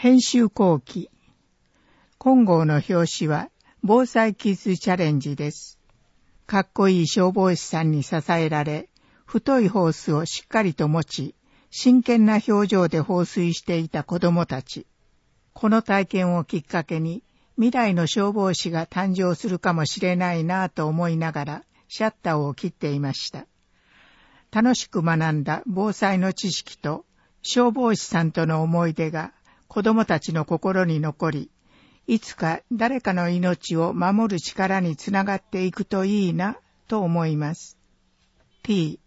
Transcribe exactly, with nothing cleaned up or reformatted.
編集後期。今号の表紙は防災キッズチャレンジです。かっこいい消防士さんに支えられ、太いホースをしっかりと持ち、真剣な表情で放水していた子供たち。この体験をきっかけに、未来の消防士が誕生するかもしれないなぁと思いながら、シャッターを切っていました。楽しく学んだ防災の知識と、消防士さんとの思い出が、子供たちの心に残り、いつか誰かの命を守る力につながっていくといいなと思います。T